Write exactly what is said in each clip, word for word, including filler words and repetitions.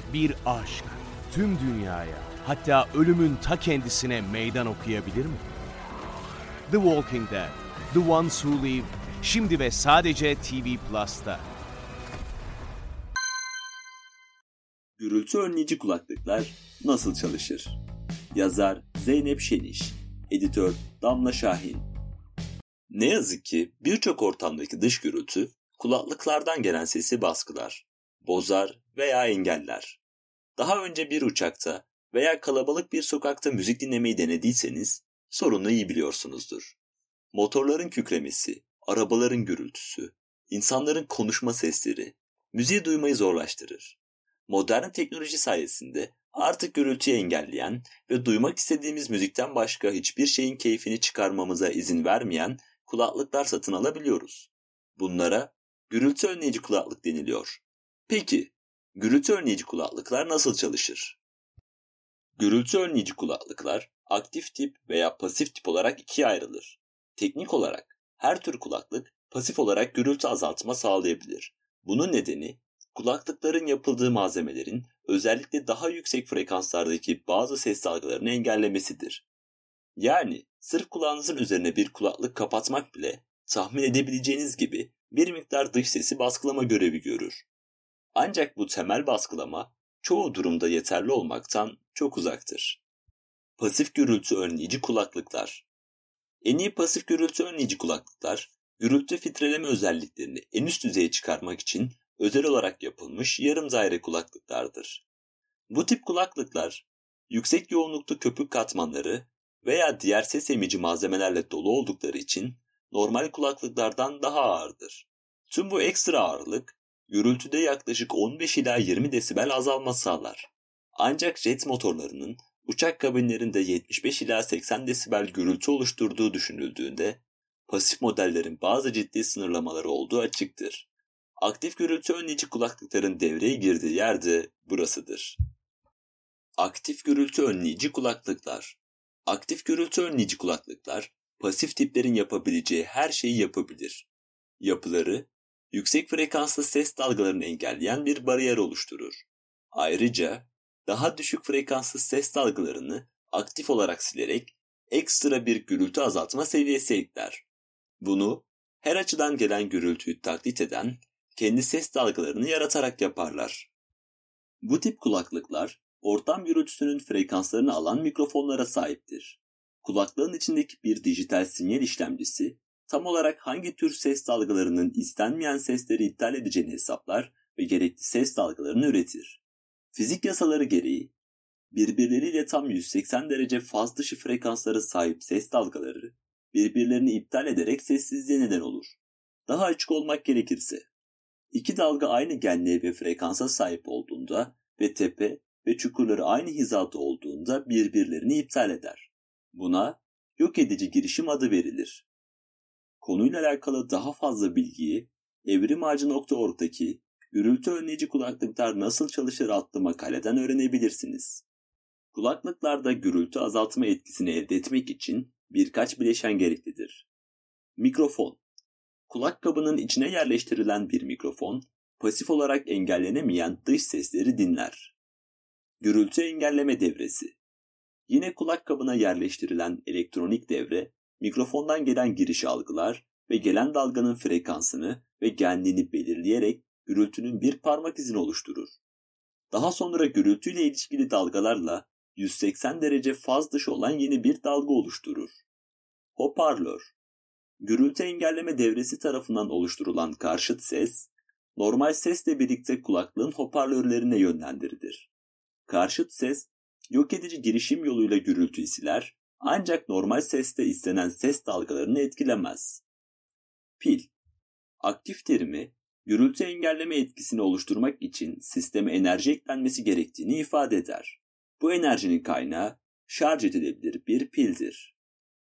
Bir aşk tüm dünyaya, hatta ölümün ta kendisine meydan okuyabilir mi? The Walking Dead, The Ones Who Live, şimdi ve sadece T V Plus'ta. Gürültü önleyici kulaklıklar nasıl çalışır? Yazar Zeynep Şeniş, editör Damla Şahin. Ne yazık ki birçok ortamdaki dış gürültü kulaklıklardan gelen sesi baskılar, bozar veya engeller. Daha önce bir uçakta veya kalabalık bir sokakta müzik dinlemeyi denediyseniz sorunu iyi biliyorsunuzdur. Motorların kükremesi, arabaların gürültüsü, insanların konuşma sesleri müziği duymayı zorlaştırır. Modern teknoloji sayesinde artık gürültüyü engelleyen ve duymak istediğimiz müzikten başka hiçbir şeyin keyfini çıkarmamıza izin vermeyen kulaklıklar satın alabiliyoruz. Bunlara gürültü önleyici kulaklık deniliyor. Peki, gürültü önleyici kulaklıklar nasıl çalışır? Gürültü önleyici kulaklıklar aktif tip veya pasif tip olarak ikiye ayrılır. Teknik olarak her tür kulaklık pasif olarak gürültü azaltma sağlayabilir. Bunun nedeni kulaklıkların yapıldığı malzemelerin özellikle daha yüksek frekanslardaki bazı ses dalgalarını engellemesidir. Yani sırf kulağınızın üzerine bir kulaklık kapatmak bile tahmin edebileceğiniz gibi bir miktar dış sesi baskılama görevi görür. Ancak bu temel baskılama çoğu durumda yeterli olmaktan çok uzaktır. Pasif gürültü önleyici kulaklıklar. En iyi pasif gürültü önleyici kulaklıklar, gürültü filtreleme özelliklerini en üst düzeye çıkarmak için özel olarak yapılmış yarım daire kulaklıklardır. Bu tip kulaklıklar, yüksek yoğunluklu köpük katmanları veya diğer ses emici malzemelerle dolu oldukları için normal kulaklıklardan daha ağırdır. Tüm bu ekstra ağırlık, gürültüde yaklaşık on beş ila yirmi desibel azalma sağlar. Ancak jet motorlarının uçak kabinlerinde yetmiş beş ila seksen desibel gürültü oluşturduğu düşünüldüğünde, pasif modellerin bazı ciddi sınırlamaları olduğu açıktır. Aktif gürültü önleyici kulaklıkların devreye girdiği yer de burasıdır. Aktif gürültü önleyici kulaklıklar. Aktif gürültü önleyici kulaklıklar, pasif tiplerin yapabileceği her şeyi yapabilir. Yapıları, yüksek frekanslı ses dalgalarını engelleyen bir bariyer oluşturur. Ayrıca, daha düşük frekanslı ses dalgalarını aktif olarak silerek ekstra bir gürültü azaltma seviyesi ekler. Bunu, her açıdan gelen gürültüyü taklit eden, kendi ses dalgalarını yaratarak yaparlar. Bu tip kulaklıklar, ortam gürültüsünün frekanslarını alan mikrofonlara sahiptir. Kulaklığın içindeki bir dijital sinyal işlemcisi, tam olarak hangi tür ses dalgalarının istenmeyen sesleri iptal edeceğini hesaplar ve gerekli ses dalgalarını üretir. Fizik yasaları gereği, birbirleriyle tam yüz seksen derece faz dışı frekanslara sahip ses dalgaları, birbirlerini iptal ederek sessizliğe neden olur. Daha açık olmak gerekirse, iki dalga aynı genliğe ve frekansa sahip olduğunda ve tepe ve çukurları aynı hizada olduğunda birbirlerini iptal eder. Buna yok edici girişim adı verilir. Konuyla alakalı daha fazla bilgiyi evrimağacı nokta org'daki gürültü önleyici kulaklıklar nasıl çalışır adlı makaleden öğrenebilirsiniz. Kulaklıklarda gürültü azaltma etkisini elde etmek için birkaç bileşen gereklidir. Mikrofon. Kulak kabının içine yerleştirilen bir mikrofon, pasif olarak engellenemeyen dış sesleri dinler. Gürültü engelleme devresi. Yine kulak kabına yerleştirilen elektronik devre, mikrofondan gelen girişi algılar ve gelen dalganın frekansını ve genliğini belirleyerek gürültünün bir parmak izini oluşturur. Daha sonra gürültüyle ilişkili dalgalarla yüz seksen derece faz dışı olan yeni bir dalga oluşturur. Hoparlör. Gürültü engelleme devresi tarafından oluşturulan karşıt ses, normal sesle birlikte kulaklığın hoparlörlerine yönlendirilir. Karşıt ses, yok edici girişim yoluyla gürültüyü siler, ancak normal seste istenen ses dalgalarını etkilemez. Pil. Aktif terimi, gürültü engelleme etkisini oluşturmak için sisteme enerji eklenmesi gerektiğini ifade eder. Bu enerjinin kaynağı şarj edilebilir bir pildir.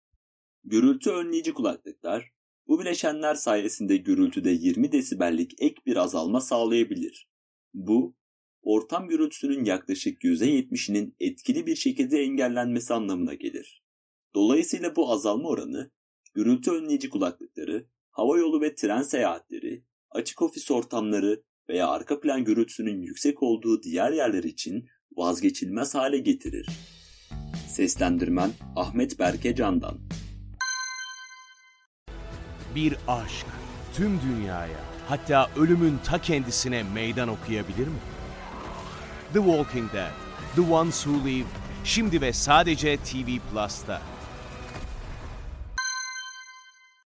Gürültü önleyici kulaklıklar, bu bileşenler sayesinde gürültüde yirmi desibellik ek bir azalma sağlayabilir. Bu, ortam gürültüsünün yaklaşık yüzde yetmişinin etkili bir şekilde engellenmesi anlamına gelir. Dolayısıyla bu azalma oranı, gürültü önleyici kulaklıkları, havayolu ve tren seyahatleri, açık ofis ortamları veya arka plan gürültüsünün yüksek olduğu diğer yerler için vazgeçilmez hale getirir. Seslendirmen Ahmet Berke Candan. Bir aşk tüm dünyaya, hatta ölümün ta kendisine meydan okuyabilir mi? The Walking Dead, The Ones Who Live, şimdi ve sadece T V Plus'ta.